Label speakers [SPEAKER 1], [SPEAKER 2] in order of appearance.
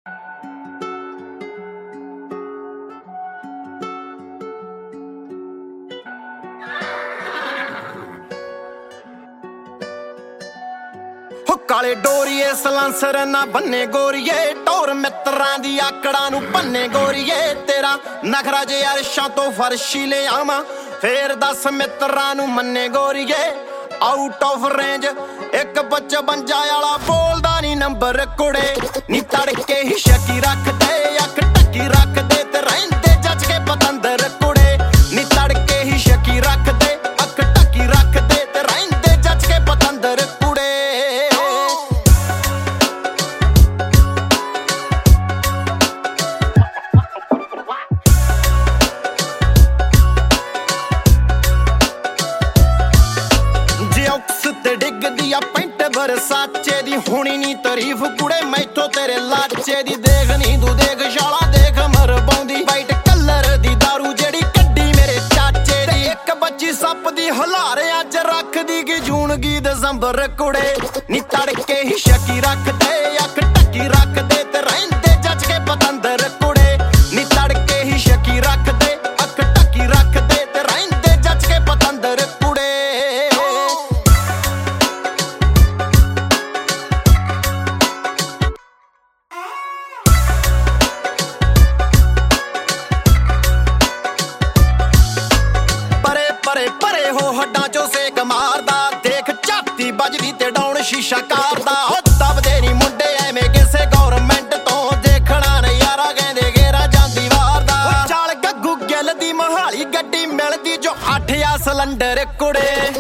[SPEAKER 1] ਕਾਲੇ ਡੋਰੀਏ ਸਲਾਂਸਰ ਨਾ ਬੰਨੇ ਗੋਰੀਏ ਟੌਰ ਮਿੱਤਰਾਂ ਦੀ ਆਕੜਾਂ ਨੂੰ ਬੰਨੇ ਗੋਰੀਏ ਤੇਰਾ ਨਖਰਾ ਜੇ ਅਰਸ਼ਾਂ ਤੋਂ ਫਰਸ਼ੀ ਲੈ ਆਵਾਂ ਫੇਰ ਦੱਸ ਮਿੱਤਰਾਂ ਨੂੰ ਮੰਨੇ ਗੋਰੀਏ ਆਊਟ ਆਫ ਰੇਂਜ 155 ਵਾਲਾ ਬੋਲਦਾ ਨੀ ਨੰਬਰ ਕੁੜੇ ਨੀ ਤੜਕੇ ਹੀ ਸ਼ੱਕੀ ਰੱਖਦੇ ਅੱਖ ਟੱਕੀ ਰੱਖਦੇ ਤੇ ਰਹਿੰਦੇ ਜੱਜ ਕੇ ਪਤੰਦਰ ਕੁੜੇ ਨੀ ਤੜਕੇ ਹੀ ਸ਼ੱਕੀ ਰੱਖਦੇ ਅੱਖ ਟੱਕੀ ਰੱਖਦੇ ਤੇ ਰਹਿੰਦੇ ਜੱਜ ਕੇ ਪਤੰਦਰ ਕੁੜੇ ਤੇ ਡਿੱਗਦੀ ਆ ਪੈਂਟ ਬਰਸਾਚੇ ਦੀ ਹੋਣੀ ਨੀ ਤਾਰੀਫ ਕੁੜੇ ਮੈਥੋਂ ਤੇਰੇ ਲਾਚੇ ਦੀ ਦੇਖ ਨੀ ਤੂੰ ਦੇਖ ਸ਼ਾਲਾ ਦੇਖ ਮਰਬਾਉਂਦੀ ਵਾਈਟ ਕਲਰ ਦੀ ਦਾਰੂ ਜਿਹੜੀ ਕੱਢੀ ਮੇਰੇ ਚਾਚੇ ਦੀ ਇੱਕ ਬੱਚੀ ਸੱਪ ਦੀ ਹਲਾਰਿਆਂ ਚ ਰੱਖਦੀ ਕਿ ਜੂਨ ਗੀ ਦਸੰਬਰ ਕੁੜੇ ਨੀ ਤੜਕੇ ਹੀ ਸ਼ੱਕੀ ਰੱਖਦੇ ਅੱਖ ਟੱਕੀ ਰੱਖਦੇ ਤੇ ਰਹਿੰਦੇ ਜੱਜ ਕੇ ਪਤੰਦਰ ਕੁੜੇ ਨੀ ਤੜਕੇ ਹੀ ਸ਼ੱਕੀ ਰੱਖਦੇ ਅੱਖ ਟੱਕੀ ਰੱਖਦੇ ਤੇ ਰਹਿੰਦੇ ਜੱਜ ਕੇ ਪਤੰਦਰ ਕੁੜੇ ਪਰੇ ਹੋ ਹੱਡਾਂ ਚੋਂ ਸੇਕ ਮਾਰਦਾ ਦੇਖ ਝਾਤੀ ਵੱਜਦੀ ਤੇ ਡਾਉਣ ਸ਼ੀਸ਼ਾ ਕਰਦਾ ਉਹ ਦਬਦੇ ਨੀ ਮੁੰਡੇ ਐਵੇਂ ਕਿਸੇ ਗੌਰਮੈਂਟ ਤੋਂ ਦੇਖਣਾ ਨਜ਼ਾਰਾ ਕਹਿੰਦੇ ਗੇਰਾ ਜਾਂਦੀ ਵਾਰਦਾ ਚੱਲ ਗੱਗੂ ਗਿੱਲ ਦੀ ਮੋਹਾਲੀ ਗੱਡੀ ਮਿਲਦੀ ਜੋ 8 ਆ ਸਿਲੰਡਰ ਕੁੜੇ